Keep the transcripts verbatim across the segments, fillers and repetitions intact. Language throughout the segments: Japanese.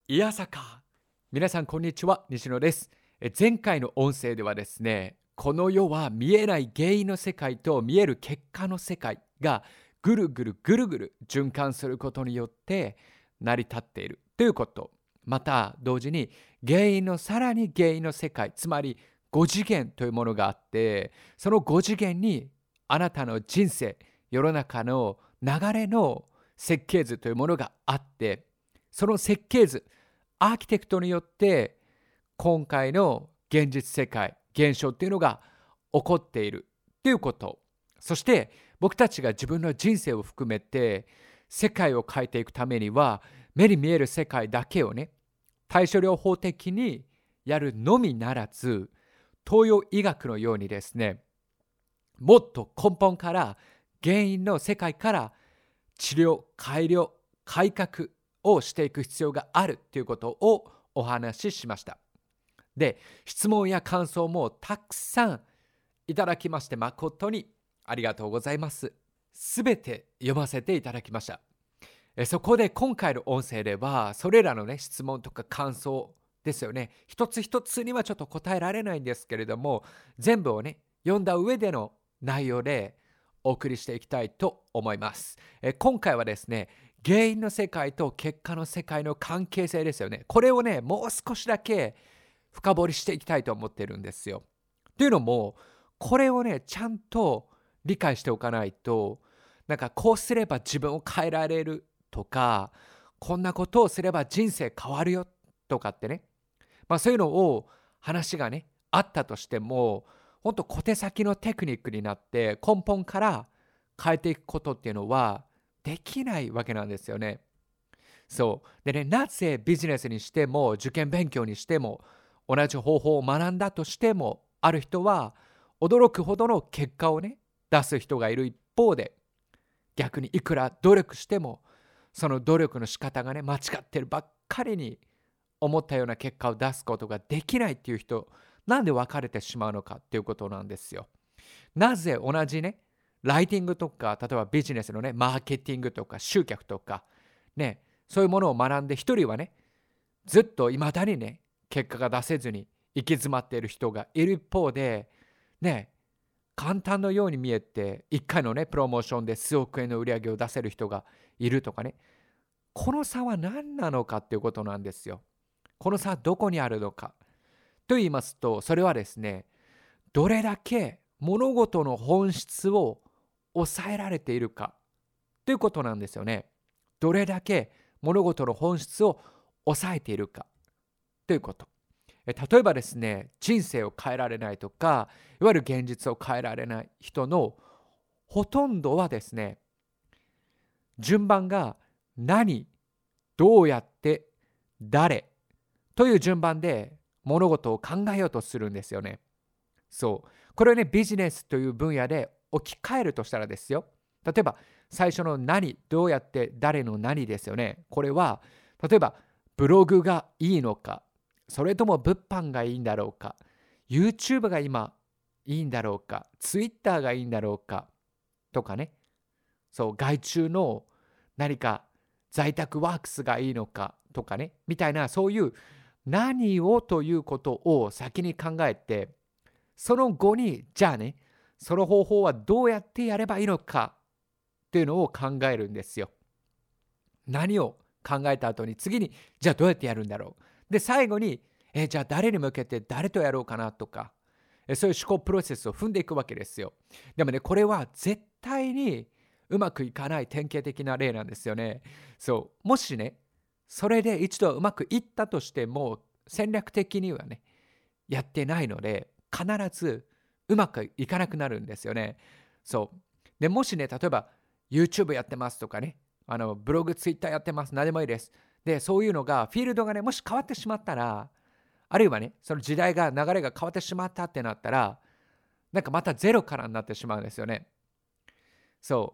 いやさか。皆さんこんにちは、西野です。え前回の音声ではですね、この世は見えない原因の世界と見える結果の世界がぐるぐるぐるぐる循環することによって成り立っているということ。また同時に原因のさらに原因の世界、つまりご次元というものがあって、そのご次元にあなたの人生、世の中の流れの設計図というものがあって、その設計図、アーキテクトによって今回の現実世界、現象っていうのが起こっているということ。そして僕たちが自分の人生を含めて世界を変えていくためには、目に見える世界だけをね、対処療法的にやるのみならず、東洋医学のようにですね、もっと根本から原因の世界から治療、改良、改革をしていく必要があるということをお話ししました。で、質問や感想もたくさんいただきまして誠にありがとうございます。すべて読ませていただきました。えそこで今回の音声ではそれらのね質問とか感想ですよね、一つ一つにはちょっと答えられないんですけれども、全部をね読んだ上での内容でお送りしていきたいと思います。え今回はですね、原因の世界と結果の世界の関係性ですよね。これをねもう少しだけ深掘りしていきたいと思ってるんですよ。というのも、これをねちゃんと理解しておかないと、なんかこうすれば自分を変えられるとか、こんなことをすれば人生変わるよとかってね、まあそういうのを話がねあったとしても、本当小手先のテクニックになって根本から変えていくことっていうのはできないわけなんですよね。そうでね、なぜビジネスにしても受験勉強にしても同じ方法を学んだとしても、ある人は驚くほどの結果をね出す人がいる一方で、逆にいくら努力してもその努力の仕方がね間違ってるばっかりに思ったような結果を出すことができないっていう人、なんで別れてしまうのかっていうことなんですよ。なぜ同じねライティングとか、例えばビジネスのねマーケティングとか集客とかね、そういうものを学んで一人はねずっと未だにね結果が出せずに行き詰まっている人がいる一方でね、簡単のように見えていっかいのねプロモーションで数億円の売り上げを出せる人がいるとかね、この差は何なのかっていうことなんですよ。この差はどこにあるのかと言いますと、それはですね、どれだけ物事の本質を抑えられているかということなんですよね。どれだけ物事の本質を抑えているかということ。え例えばですね、人生を変えられないとか、いわゆる現実を変えられない人のほとんどはですね、順番が何、どうやって、誰という順番で物事を考えようとするんですよね。そう。これをね、ビジネスという分野で置き換えるとしたらですよ。例えば、最初の何、どうやって、誰の何ですよね。これは、例えば、ブログがいいのか、それとも物販がいいんだろうか、YouTube が今いいんだろうか、Twitter がいいんだろうか、とかね。そう、外注の何か在宅ワークスがいいのかとかね、みたいな、そういう何をということを先に考えて、その後に、じゃあね、その方法はどうやってやればいいのかっていうのを考えるんですよ。何を考えた後に次に、じゃあどうやってやるんだろう。で、最後に、えじゃあ誰に向けて誰とやろうかなとか、えそういう思考プロセスを踏んでいくわけですよ。でもね、これは絶対にうまくいかない典型的な例なんですよね。そう。もしね、それで一度うまくいったとしても、戦略的にはね、やってないので、必ずうまくいかなくなるんですよね。そう。で、もしね、例えば YouTube やってますとかね、あのブログ、Twitter やってます、何でもいいです。で、そういうのが、フィールドがね、もし変わってしまったら、あるいはね、その時代が、流れが変わってしまったってなったら、なんかまたゼロからになってしまうんですよね。そう。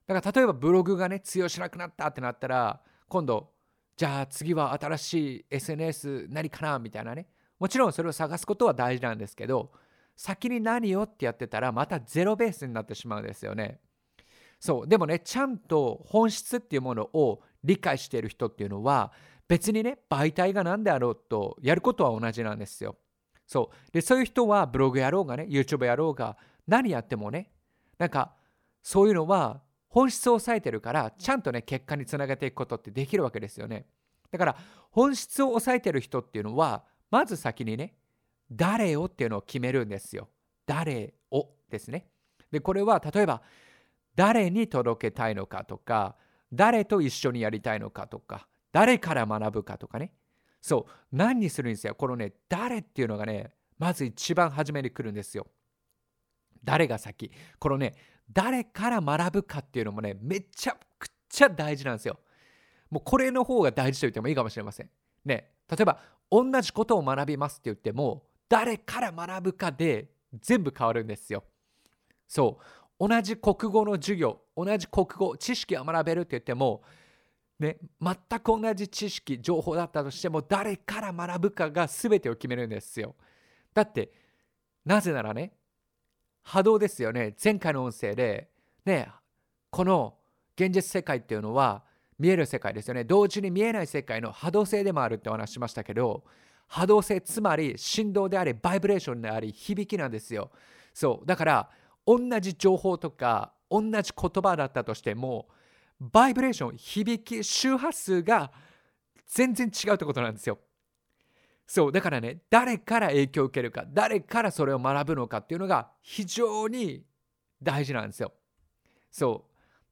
だから例えばブログがね、通用しなくなったってなったら、今度、じゃあ次は新しい エスエヌエス 何かなみたいなね。もちろんそれを探すことは大事なんですけど、先に何をってやってたら、またゼロベースになってしまうんですよね。そう。でもね、ちゃんと本質っていうものを理解している人っていうのは、 別にね、媒体が何であろうと、やることは同じなんですよ。そう。で、そういう人はブログやろうがね、YouTube やろうが、何やってもね、なんか、そういうのは本質を抑えてるから、ちゃんとね、結果につなげていくことってできるわけですよね。だから、本質を抑えてる人っていうのは、まず先にね、誰をっていうのを決めるんですよ。誰をですね。で、これは例えば、誰に届けたいのかとか、誰と一緒にやりたいのかとか、誰から学ぶかとかね。そう、何にするんですよ。このね、誰っていうのがね、まず一番初めに来るんですよ。誰が先。このね、誰から学ぶかっていうのもね、めちゃくちゃ大事なんですよ。もうこれの方が大事と言ってもいいかもしれません。ね、例えば、同じことを学びますって言っても、誰から学ぶかで全部変わるんですよ。そう。同じ国語の授業、同じ国語、知識を学べるって言っても、ね、全く同じ知識、情報だったとしても、誰から学ぶかが全てを決めるんですよ。だって、なぜならね、波動ですよね。前回の音声で、ね、この現実世界っていうのは、見える世界ですよね。同時に見えない世界の波動性でもあるってお話ししましたけど、波動性、つまり振動であり、バイブレーションであり、響きなんですよ。そう。だから、同じ情報とか、同じ言葉だったとしても、バイブレーション、響き、周波数が全然違うってことなんですよ。そう。だからね、誰から影響を受けるか、誰からそれを学ぶのかっていうのが非常に大事なんですよ。そう。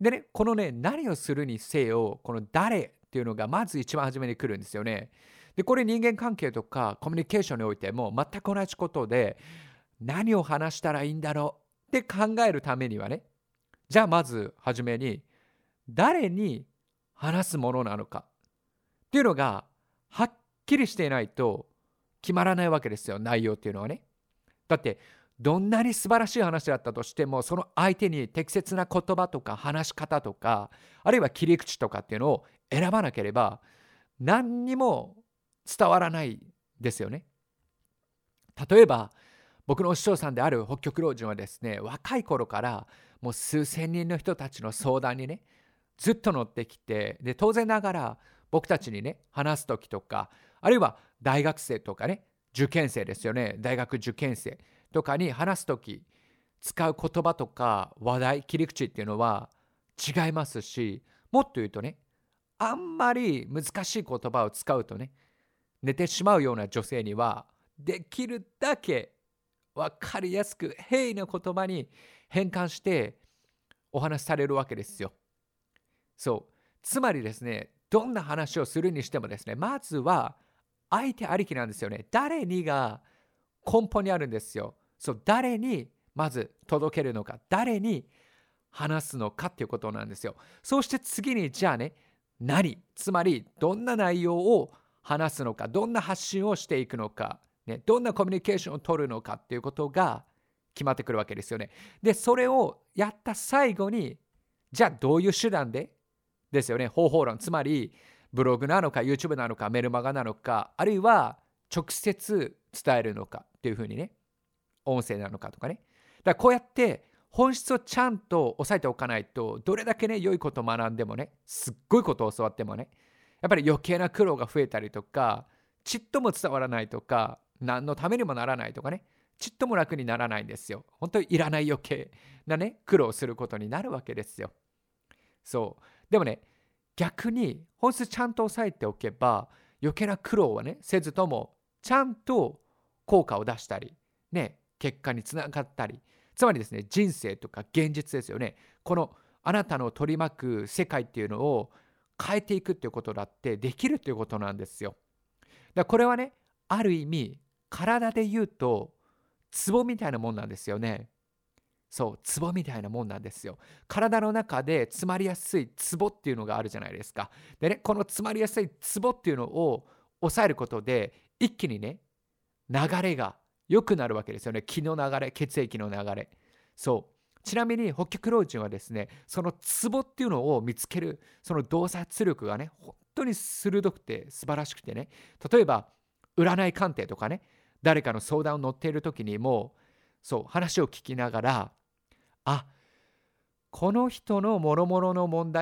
でね、このね、何をするにせよ、この誰っていうのがまず一番初めに来るんですよね。で、これ人間関係とかコミュニケーションにおいても全く同じことで、何を話したらいいんだろうって考えるためにはね、じゃあまず初めに、誰に話すものなのかっていうのがはっきりしていないと決まらないわけですよ、内容っていうのはね。だってどんなに素晴らしい話だったとしても、その相手に適切な言葉とか話し方とか、あるいは切り口とかっていうのを選ばなければ何にも伝わらないですよね。例えば僕のお師匠さんである北極老人はですね、若い頃からもう数千人の人たちの相談にね、ずっと乗ってきて、で当然ながら僕たちにね、話す時とか、あるいは大学生とかね、受験生ですよね、大学受験生とかに話す時、使う言葉とか話題、切り口っていうのは違いますし、もっと言うとね、あんまり難しい言葉を使うとね、寝てしまうような女性には、できるだけ分かりやすく平易な言葉に変換してお話しされるわけですよ。そう。つまりですね、どんな話をするにしてもですね、まずは相手ありきなんですよね。誰にが根本にあるんですよ。そう、誰にまず届けるのか、誰に話すのかっていうことなんですよ。そして次に、じゃあね、何、つまりどんな内容を話すのか、どんな発信をしていくのか、ね、どんなコミュニケーションを取るのかっていうことが決まってくるわけですよね。で、それをやった最後に、じゃあどういう手段でですよね、方法論、つまりブログなのか YouTube なのかメルマガなのか、あるいは直接伝えるのかっていうふうにね、音声なのかとかね。だからこうやって本質をちゃんと押さえておかないと、どれだけね、良いことを学んでもね、すっごいことを教わってもね、やっぱり余計な苦労が増えたりとか、ちっとも伝わらないとか、何のためにもならないとかね、ちっとも楽にならないんですよ。本当にいらない余計なね、苦労することになるわけですよ。そう。でもね、逆に本質ちゃんと押さえておけば、余計な苦労はね、せずとも、ちゃんと効果を出したり、ね、結果につながったり、つまりですね、人生とか現実ですよね。このあなたの取り巻く世界っていうのを変えていくっていうことだってできるっていうことなんですよ。だからこれはね、ある意味、体で言うと、ツボみたいなもんなんですよね。そう、ツボみたいなもんなんですよ。体の中で詰まりやすいツボっていうのがあるじゃないですか。でね、この詰まりやすいツボっていうのを抑えることで、一気にね、流れが良くなるわけですよね。気の流れ、血液の流れ。そう。ちなみに北極老人はですね、そのツボっていうのを見つける、その洞察力がね、本当に鋭くて素晴らしくてね、例えば、占い鑑定とかね、誰かの相談を乗っている時にも、そう、話を聞きながら、あ、この人の諸々の問題、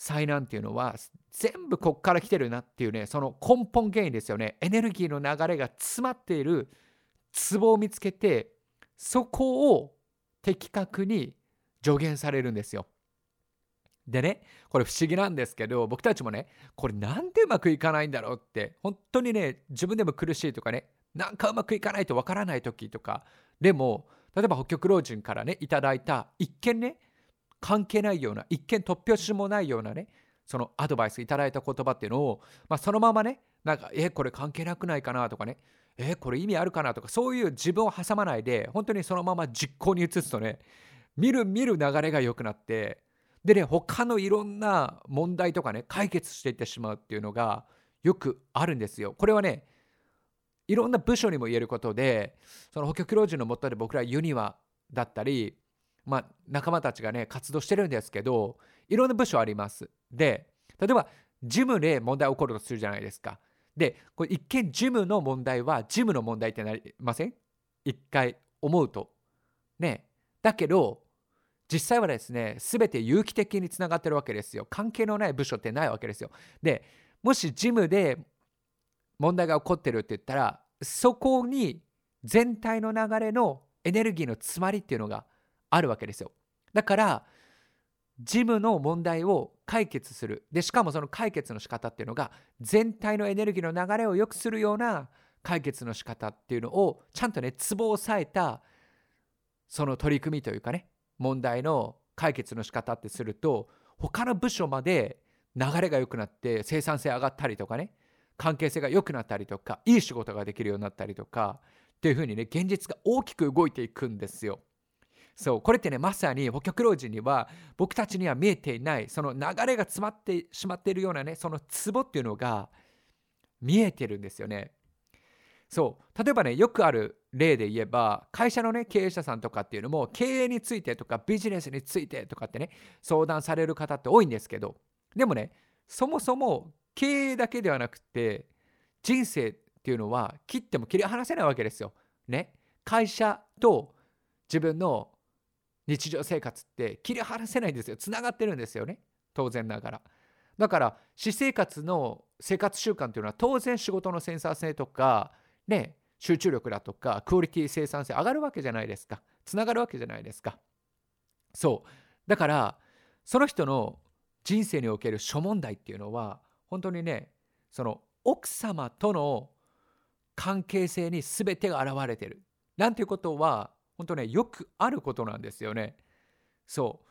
災難っていうのは全部こっから来てるなっていうね、その根本原因ですよね。エネルギーの流れが詰まっているツボを見つけて、そこを的確に助言されるんですよ。でね、これ不思議なんですけど、僕たちもね、これなんでうまくいかないんだろうって、本当にね、自分でも苦しいとかね、なんかうまくいかないとわからない時とか、でも、例えば北極老人からね、いただいた一見ね、関係ないような、一見突拍子もないようなね、そのアドバイスいただいた言葉っていうのを、まあ、そのままね、なんか、え、これ関係なくないかなとかね、え、これ意味あるかなとか、そういう自分を挟まないで、本当にそのまま実行に移すとね、見る見る流れが良くなって、でね、他のいろんな問題とかね、解決していってしまうっていうのがよくあるんですよ。これはね、いろんな部署にも言えることで、その北極老人の下で僕らユニワだったり、まあ、仲間たちがね、活動してるんですけど、いろんな部署あります。で、例えば、ジムで問題起こるとするじゃないですか。で、これ一見ジムの問題は、ジムの問題ってなりません？一回思うと。ね。だけど、実際はですね、すべて有機的につながってるわけですよ。関係のない部署ってないわけですよ。で、もしジムで問題が起こってるって言ったら、そこに全体の流れのエネルギーの詰まりっていうのがあるわけですよ。だから、事務の問題を解決する。で、しかもその解決の仕方っていうのが、全体のエネルギーの流れを良くするような解決の仕方っていうのを、ちゃんとね、ツボを押さえた、その取り組みというかね、問題の解決の仕方ってすると、他の部署まで流れが良くなって、生産性上がったりとかね、関係性が良くなったりとか、いい仕事ができるようになったりとか、っていうふうにね、現実が大きく動いていくんですよ。そう、これってね、まさに北極老人には僕たちには見えていない、その流れが詰まってしまっているようなね、そのツボっていうのが見えてるんですよね。そう、例えばね、よくある例で言えば、会社のね、経営者さんとかっていうのも、経営についてとかビジネスについてとかってね、相談される方って多いんですけど、でもね、そもそも経営だけではなくて、人生っていうのは切っても切り離せないわけですよ。ね。会社と自分の日常生活って切り離せないんですよ。つながってるんですよね。当然ながら。だから、私生活の生活習慣というのは当然仕事のセンサー性とか、ね、集中力だとか、クオリティ生産性上がるわけじゃないですか。つながるわけじゃないですか。そう。だから、その人の人生における諸問題っていうのは、本当にね、その奥様との関係性に全てが現れてる。なんていうことは、本当ね、よくあることなんですよね。そう。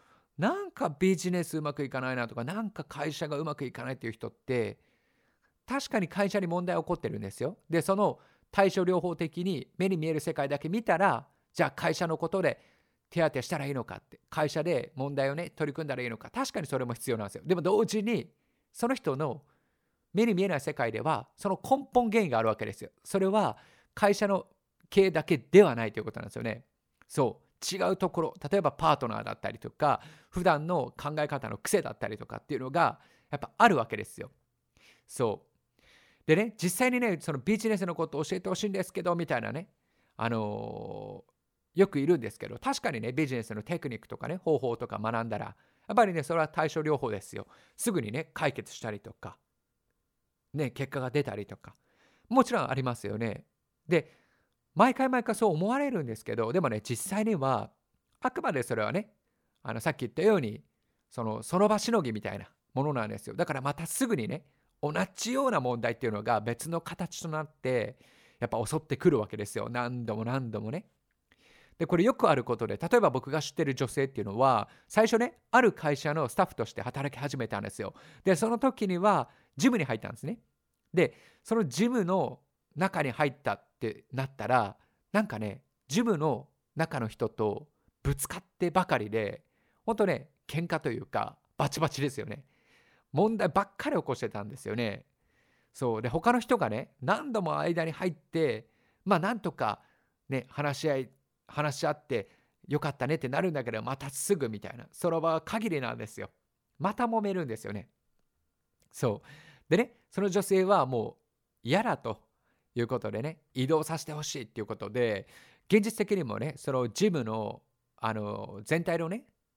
なんかビジネスうまくいかないなとか、なんか会社がうまくいかないっていう人って、確かに会社に問題起こってるんですよ。で、その対処療法的に目に見える世界だけ見たら、じゃあ会社のことで手当てしたらいいのかって、会社で問題をね、取り組んだらいいのか、確かにそれも必要なんですよ。でも同時に、その人の目に見えない世界では、その根本原因があるわけですよ。それは会社の経営だけではないということなんですよね。そう、違うところ、例えばパートナーだったりとか、普段の考え方の癖だったりとかっていうのが、やっぱあるわけですよ。そう。でね、実際にね、そのビジネスのことを教えてほしいんですけど、みたいなね、あのーよくいるんですけど、確かにね、ビジネスのテクニックとかね、方法とか学んだら、やっぱりね、それは対処療法ですよ。すぐにね、解決したりとか、ね、結果が出たりとか、もちろんありますよね。で、毎回毎回そう思われるんですけど、でもね、実際には、あくまでそれはね、あのさっき言ったように、そのその場しのぎみたいなものなんですよ。だからまたすぐにね、同じような問題っていうのが別の形となって、やっぱ襲ってくるわけですよ。何度も何度もね。で、これよくあることで、例えば僕が知ってる女性っていうのは、最初ね、ある会社のスタッフとして働き始めたんですよ。で、その時には、ジムに入ったんですね。で、そのジムの中に入ったってなったら、なんかね、ジムの中の人とぶつかってばかりで、ほんとね、喧嘩というか、バチバチですよね。問題ばっかり起こしてたんですよね。そう。で、他の人がね、何度も間に入って、まあ、なんとかね、話し合い話し合って、よかったねってなるんだけど、またすぐみたいな。その場は限りなんですよ。また揉めるんですよね。そう。でね、その女性はもう嫌だということでね、移動させてほしいっていうことで、現実的にもね、そのジムの、あの、全体のね、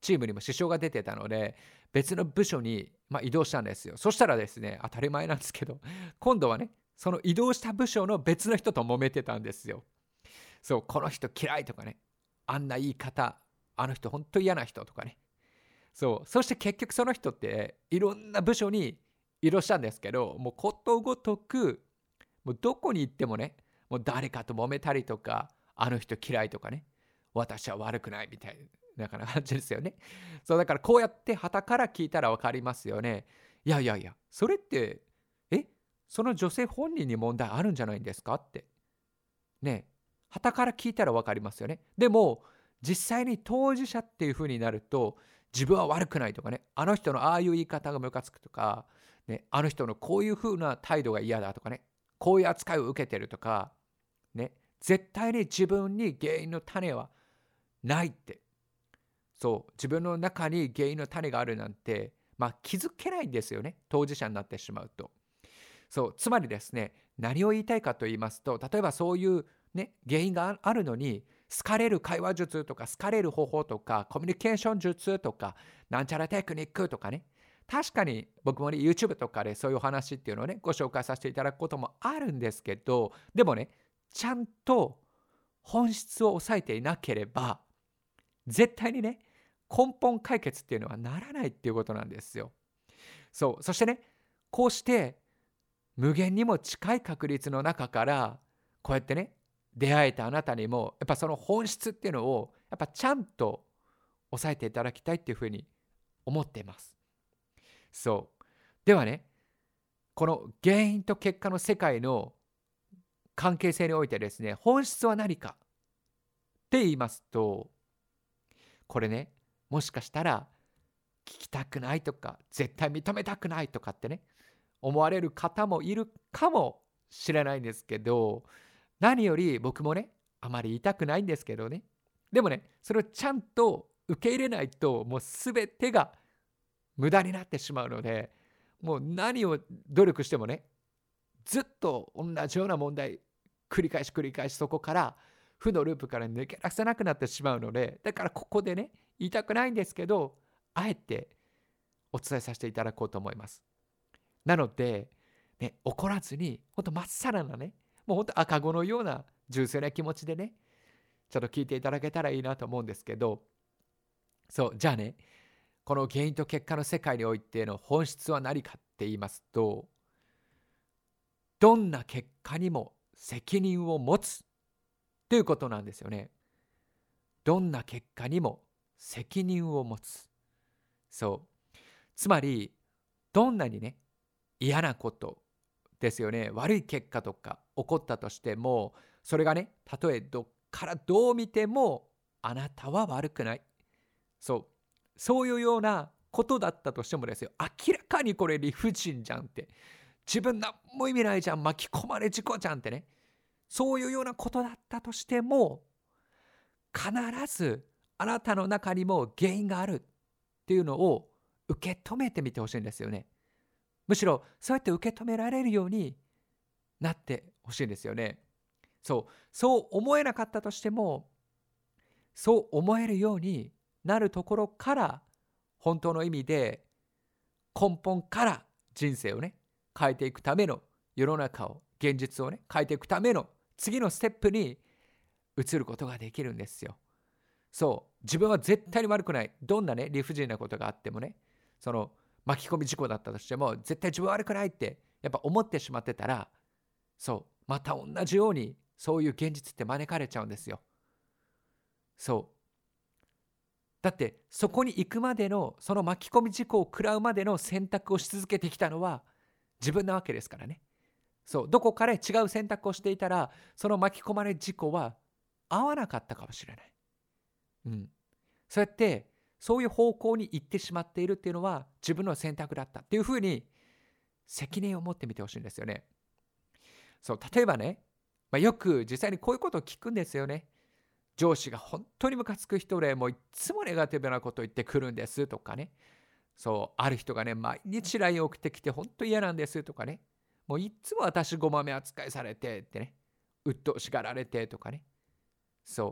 チームにも支障が出てたので、別の部署に、まあ、移動したんですよ。そしたらですね、当たり前なんですけど、今度はね、その移動した部署の別の人と揉めてたんですよ。そう、この人嫌いとかね、あんな言い方、あの人本当嫌な人とかね。そう、そして結局その人っていろんな部署に移動したんですけど、もうことごとく、もうどこに行ってもね、もう誰かと揉めたりとか、あの人嫌いとかね、私は悪くないみたいな感じですよね。そう、だからこうやって傍から聞いたら分かりますよね。いやいやいや、それって、え、その女性本人に問題あるんじゃないんですかって。ね、傍から聞いたら分かりますよね。でも、実際に当事者っていう風になると、自分は悪くないとかね、あの人のああいう言い方がムカつくとか、ね、あの人のこういう風な態度が嫌だとかね、こういう扱いを受けてるとか、ね、絶対に自分に原因の種はないって。そう、自分の中に原因の種があるなんて、まあ気づけないんですよね。当事者になってしまうと。そう、つまりですね、何を言いたいかと言いますと、例えばそういうね、原因があるのに、好かれる会話術とか、好かれる方法とか、コミュニケーション術とか、なんちゃらテクニックとかね、確かに僕もね、YouTube とかでそういうお話っていうのをね、ご紹介させていただくこともあるんですけど、でもね、ちゃんと本質を抑えていなければ、絶対にね、根本解決っていうのはならないっていうことなんですよ。そう、そしてね、こうして無限にも近い確率の中からこうやってね、出会えたあなたにもやっぱその本質っていうのをやっぱちゃんと抑えていただきたいっていうふうに思っています。そうではね、この原因と結果の世界の関係性においてですね、本質は何かって言いますと、これね、もしかしたら聞きたくないとか絶対認めたくないとかってね、思われる方もいるかもしれないんですけど、何より僕もね、あまり言いたくないんですけどね。でもね、それをちゃんと受け入れないと、もう全てが無駄になってしまうので、もう何を努力してもね、ずっと同じような問題、繰り返し繰り返しそこから負のループから抜け出せなくなってしまうので、だからここでね、言いたくないんですけど、あえてお伝えさせていただこうと思います。なので、ね、怒らずに、ほんとまっさらなね、もうほんと赤子のような純粋な気持ちでね、ちょっと聞いていただけたらいいなと思うんですけど、そう、じゃあね、この原因と結果の世界においての本質は何かって言いますと、どんな結果にも責任を持つということなんですよね。どんな結果にも責任を持つ。そう。つまり、どんなにね、嫌なことですよね。悪い結果とか起こったとしても、それがね、たとえどっからどう見ても、あなたは悪くない。そう。そういうようなことだったとしてもですよ。明らかにこれ理不尽じゃんって。自分何も意味ないじゃん。巻き込まれ事故じゃんってね。そういうようなことだったとしても、必ずあなたの中にも原因があるっていうのを受け止めてみてほしいんですよね。むしろそうやって受け止められるようになってほしいんですよね。そう、そう思えなかったとしても、そう思えるようになるところから、本当の意味で根本から人生をね、変えていくための世の中を、現実をね、変えていくための次のステップに移ることができるんですよ。そう、自分は絶対に悪くない。どんなね、理不尽なことがあってもね、その巻き込み事故だったとしても、絶対自分は悪くないってやっぱ思ってしまってたら、そう、また同じようにそういう現実って招かれちゃうんですよ。そう。だってそこに行くまでの、その巻き込み事故を食らうまでの選択をし続けてきたのは自分なわけですからね。そう、どこかで違う選択をしていたら、その巻き込まれ事故は合わなかったかもしれない。うん。そうやって、そういう方向に行ってしまっているっていうのは自分の選択だったっていうふうに責任を持ってみてほしいんですよね。そう、例えばね、まあ、よく実際にこういうことを聞くんですよね。上司が本当にムカつく人で、もういつもネガティブなことを言ってくるんですとかね。そう、ある人がね、毎日 ライン 送ってきて本当嫌なんですとかね。もういつも私ごまめ扱いされてってね。鬱陶しがられてとかね。そう。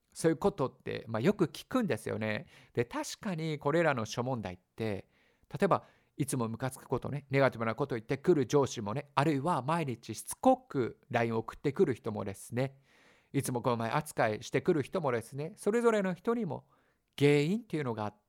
そういうことって、まあ、よく聞くんですよね。で、確かにこれらの諸問題って、例えば、いつもムカつくことね、ネガティブなこと言ってくる上司もね、あるいは毎日しつこく ライン を送ってくる人もですね、いつもごめん扱いしてくる人もですね、それぞれの人にも原因っていうのがあって、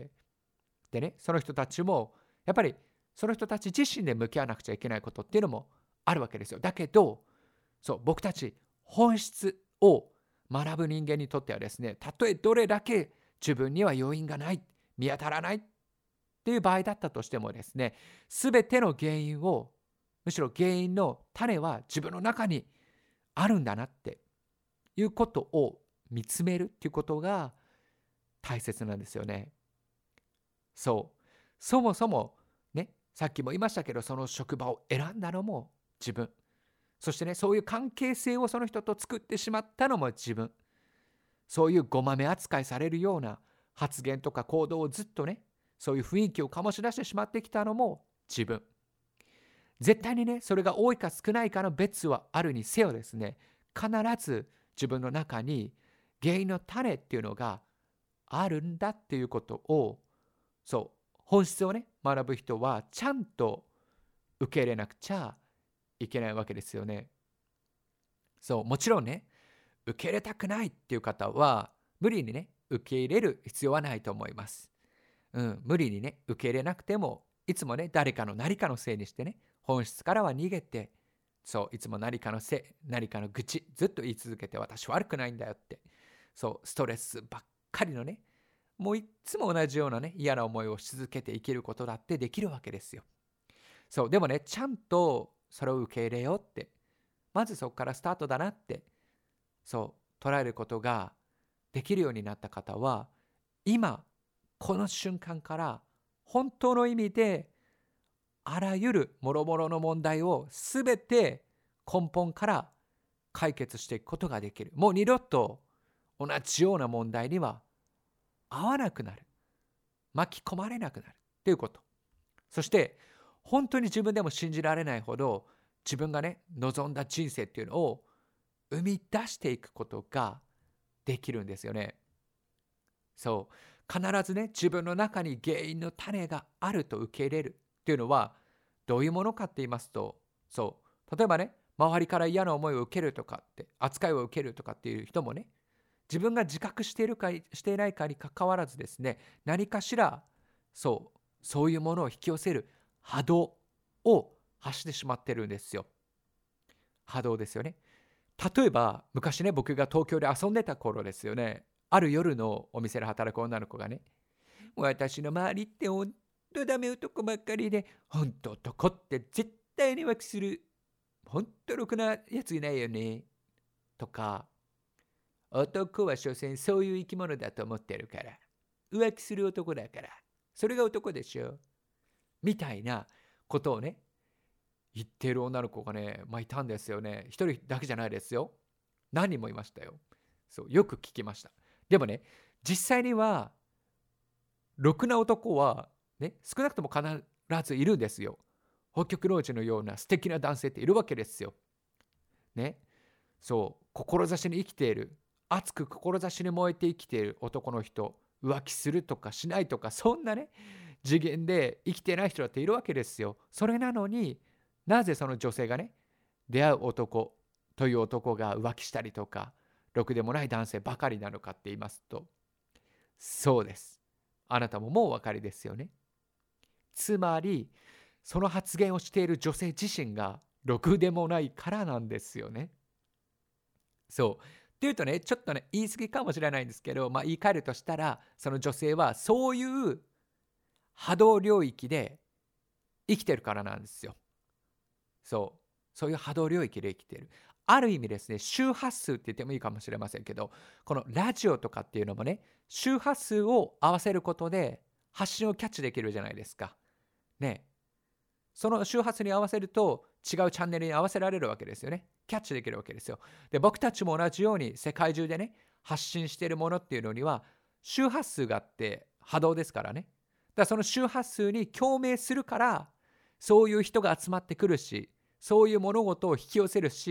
でね、その人たちも、やっぱりその人たち自身で向き合わなくちゃいけないことっていうのもあるわけですよ。だけど、そう、僕たち本質を学ぶ人間にとってはですね、たとえどれだけ自分には要因がない、見当たらないっていう場合だったとしてもですね、すべての原因を、むしろ原因の種は自分の中にあるんだなっていうことを見つめるっていうことが大切なんですよね。そう。そもそもね、さっきも言いましたけど、その職場を選んだのも自分。そしてね、そういう関係性をその人と作ってしまったのも自分。そういうごまめ扱いされるような発言とか行動をずっとね、そういう雰囲気を醸し出してしまってきたのも自分。絶対にね、それが多いか少ないかの別はあるにせよですね、必ず自分の中に原因の種っていうのがあるんだっていうことを、そう、本質をね、学ぶ人はちゃんと受け入れなくちゃいけないわけですよね。そう、もちろんね、受け入れたくないっていう方は、無理にね、受け入れる必要はないと思います。うん、無理にね、受け入れなくても、いつもね、誰かの何かのせいにしてね、本質からは逃げて、そう、いつも何かのせい、何かの愚痴、ずっと言い続けて、私悪くないんだよって、そう、ストレスばっかりのね、もういつも同じようなね、嫌な思いをし続けて生きることだってできるわけですよ。そう、でもね、ちゃんとそれを受け入れようって、まずそこからスタートだなって、そう捉えることができるようになった方は、今この瞬間から本当の意味であらゆる諸々の問題をすべて根本から解決していくことができる。もう二度と同じような問題には合わなくなる、巻き込まれなくなるということ。そして本当に自分でも信じられないほど自分がね望んだ人生っていうのを生み出していくことができるんですよね。そう必ずね自分の中に原因の種があると受け入れるっていうのはどういうものかって言いますと、そう例えばね周りから嫌な思いを受けるとかって扱いを受けるとかっていう人もね、自分が自覚しているかしていないかにかかわらずですね、何かしらそうそういうものを引き寄せる波動を発してしまってるんですよ。波動ですよね。例えば昔ね僕が東京で遊んでた頃ですよね、ある夜のお店で働く女の子がね、私の周りってほんとダメ男ばっかりで、ほんと男って絶対に浮気する、ほんとろくなやついないよねとか、男は所詮そういう生き物だと思ってるから、浮気する男だからそれが男でしょみたいなことをね言っている女の子がね、まあ、いたんですよね。一人だけじゃないですよ。何人もいましたよ。そう、よく聞きました。でもね、実際には、ろくな男は、ね、少なくとも必ずいるんですよ。北極老人のような素敵な男性っているわけですよ。ね。そう、志に生きている、熱く志に燃えて生きている男の人、浮気するとかしないとか、そんなね、次元で生きてない人だっているわけですよ。それなのに、なぜその女性がね、出会う男という男が浮気したりとか、ろくでもない男性ばかりなのかって言いますと、そうです。あなたももうお分かりですよね。つまり、その発言をしている女性自身がろくでもないからなんですよね。そう。っていうとね、ちょっとね、言い過ぎかもしれないんですけど、まあ言い換えるとしたら、その女性はそういう波動領域で生きてるからなんですよ。そう。そういう波動領域で生きている。ある意味ですね、周波数って言ってもいいかもしれませんけど、このラジオとかっていうのもね、周波数を合わせることで発信をキャッチできるじゃないですか。ね。その周波数に合わせると違うチャンネルに合わせられるわけですよね。キャッチできるわけですよ。で、僕たちも同じように世界中でね、発信しているものっていうのには周波数があって波動ですからね。だからその周波数に共鳴するから、そういう人が集まってくるし、そういう物事を引き寄せるし、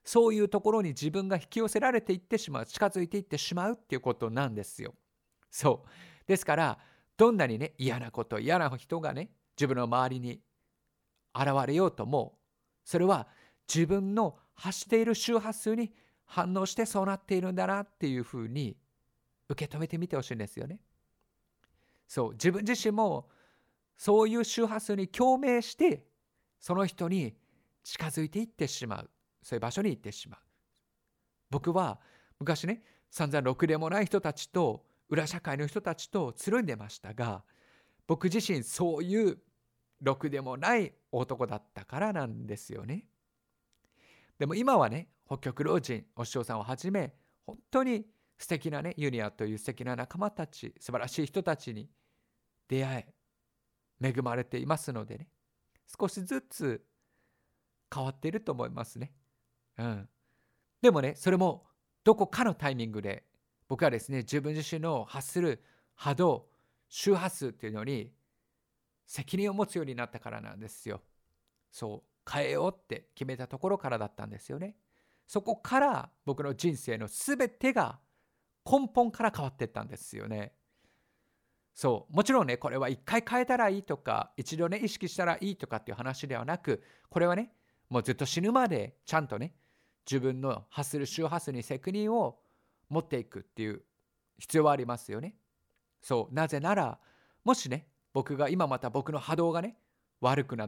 そういうところに自分が引き寄せられていってしまう、近づいていってしまうっていうことなんですよ。そう。ですから、どんなにね、嫌なこと、嫌な人がね、自分の周りに現れようとも、それは自分の発している周波数に反応してそうなっているんだなっていうふうに受け止めてみてほしいんですよね。そう、自分自身もそういう周波数に共鳴して、その人に近づいていってしまう。そういう場所に行ってしまう。僕は昔ね、散々ろくでもない人たちと、裏社会の人たちとつるんでましたが、僕自身そういうろくでもない男だったからなんですよね。でも今はね、北極老人、お師匠さんをはじめ、本当に素敵なね、ユニアという素敵な仲間たち、素晴らしい人たちに出会え、恵まれていますのでね、少しずつ変わっていると思いますね。うん。でもね、それもどこかのタイミングで、僕はですね、自分自身の発する波動、周波数っていうのに責任を持つようになったからなんですよ。そう、変えようって決めたところからだったんですよね。そこから僕の人生のすべてが根本から変わっていったんですよね。そう、もちろんね、これは一回変えたらいいとか、一度ね、意識したらいいとかっていう話ではなく、これはね、もうずっと死ぬまでちゃんとね、自分の発する周波数に責任を持っていくっていう必要はありますよね。そう、なぜなら、もしね、僕が今また僕の波動がね、悪くなって、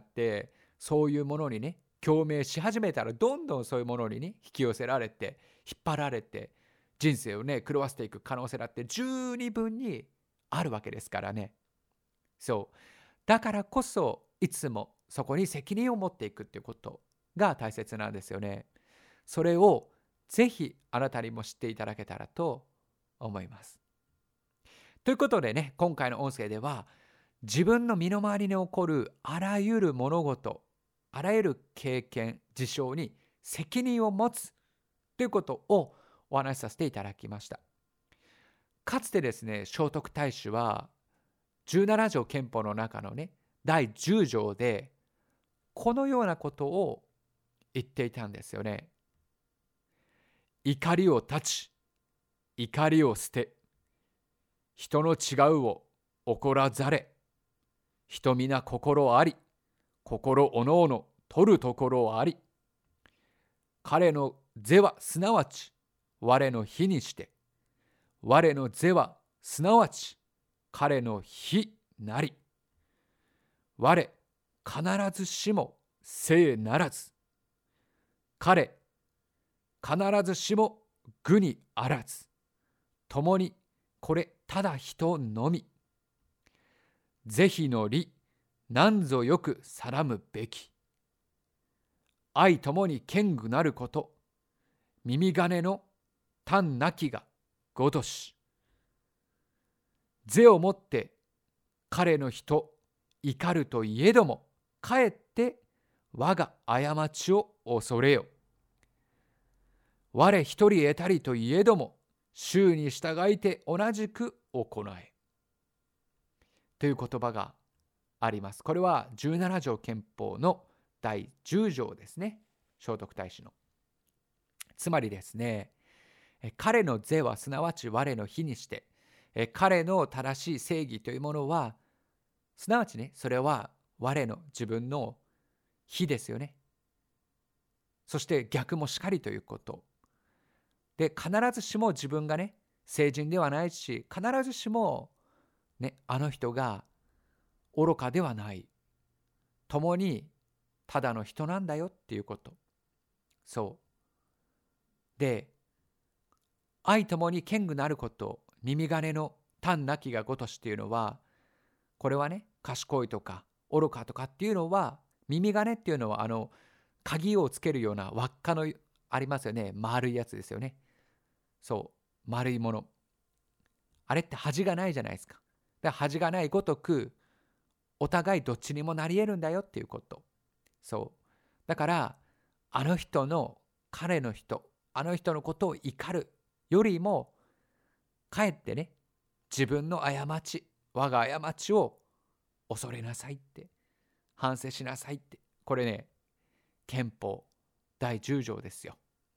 そういうものにね、共鳴し始めたら、どんどんそういうものにね、引き寄せられて、引っ張られて、人生をね、狂わせていく可能性だって十二分にあるわけですからね。そう。だからこそ、いつもそこに責任を持っていくっていうことが大切なんですよね。それをぜひあなたにも知っていただけたらと思います。ということでね、今回の音声では、自分の身の回りに起こるあらゆる物事、あらゆる経験、事象に責任を持つということをお話しさせていただきました。かつてですね、聖徳太子はじゅうなな条憲法の中のね、だいじゅう条でこのようなことを言っていたんですよね。怒りを断ち、怒りを捨て、人の違うを怒らざれ、人皆心あり、心おのおの取るところあり。彼の是はすなわち我の非にして、我の是はすなわち彼の非なり。我必ずしも聖ならず、彼必ずしも愚にあらず、共にこれただ人のみ。是非の理、なんぞよく定むべき。愛ともに堅固なること、耳金の単なきがごとし。是をもって彼の人怒るといえども、かえって我が過ちを恐れよ。我一人得たりといえども、衆に従いて同じく行え。という言葉があります。これはじゅうなな条憲法のだいじゅう条ですね。聖徳太子の。つまりですね、彼の是はすなわち我の非にして、彼の正しい正義というものは、すなわちね、それは我の自分の非ですよね。そして逆もしかりということ。で、必ずしも自分がね、聖人ではないし、必ずしも、ね、あの人が愚かではない。共にただの人なんだよっていうこと。そう。で、愛ともに堅固なること、耳金の単なきがごとしっていうのは、これはね、賢いとか愚かとかっていうのは、耳金っていうのはあの鍵をつけるような輪っかのありますよね。丸いやつですよね。そう、丸いもの。あれって端がないじゃないですか。だから端がないごとく、お互いどっちにもなり得るんだよっていうこと。そう。だから、あの人の、彼の人、あの人のことを怒るよりも、かえってね、自分の過ち、我が過ちを恐れなさいって、反省しなさいって。これね、憲法だいじゅう条ですよ。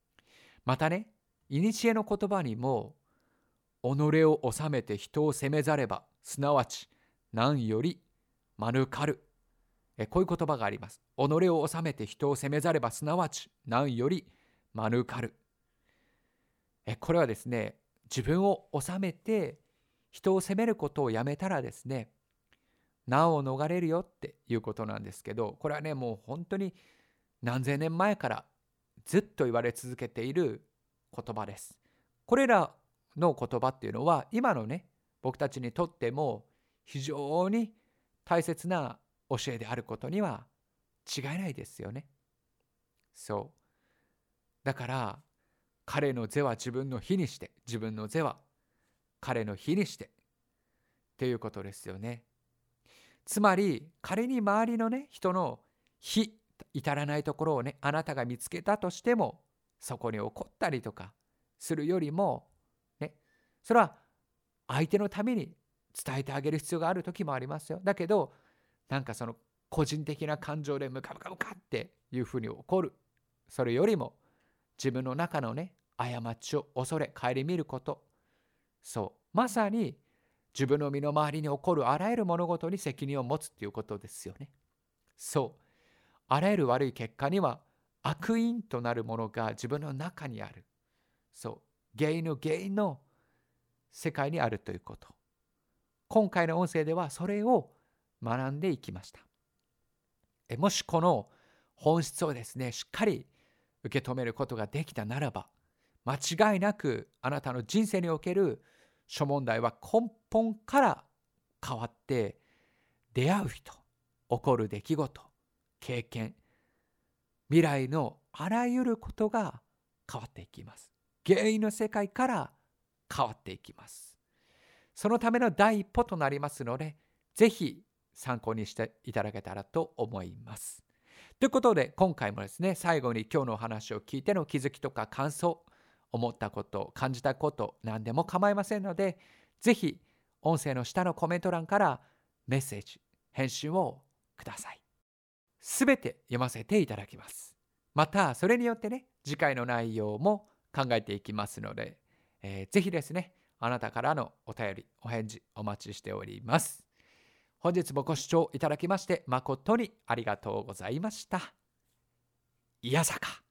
またね、いにしえの言葉にも、己を治めて人を責めざれば、すなわち何より免る。えこういう言葉があります。己を治めて人を責めざれば、すなわち何より免る。えこれはですね、自分を治めて人を責めることをやめたらですね、難を逃れるよっていうことなんですけど、これはね、もう本当に何千年前からずっと言われ続けている言葉です。これらの言葉っていうのは、今のね、僕たちにとっても非常に大切な教えであることには違いないですよね。そう。だから、彼の是は自分の非にして、自分の是は彼の非にしてっていうことですよね。つまり、仮に周りのね、人の非、至らないところをね、あなたが見つけたとしても、そこに怒ったりとかするよりも、ね、それは相手のために伝えてあげる必要がある時もありますよ。だけど、なんかその個人的な感情でムカムカムカっていうふうに怒る。それよりも、自分の中のね、過ちを恐れ、顧みること。そう。まさに、自分の身の回りに起こるあらゆる物事に責任を持つということですよね。そう。あらゆる悪い結果には悪因となるものが自分の中にある。そう。原因の原因の世界にあるということ。今回の音声ではそれを学んでいきました。えもしこの本質をですね、しっかり受け止めることができたならば、間違いなくあなたの人生における諸問題は根本から変わって、出会う人、起こる出来事、経験、未来のあらゆることが変わっていきます。原因の世界から変わっていきます。そのための第一歩となりますので、ぜひ参考にしていただけたらと思います。ということで、今回もですね、最後に今日のお話を聞いての気づきとか感想、思ったこと、感じたこと、何でも構いませんので、ぜひ音声の下のコメント欄からメッセージ、返信をください。すべて読ませていただきます。また、それによってね、次回の内容も考えていきますので、えーぜひですね、あなたからのお便り、お返事お待ちしております。本日もご視聴いただきまして誠にありがとうございました。いやさか。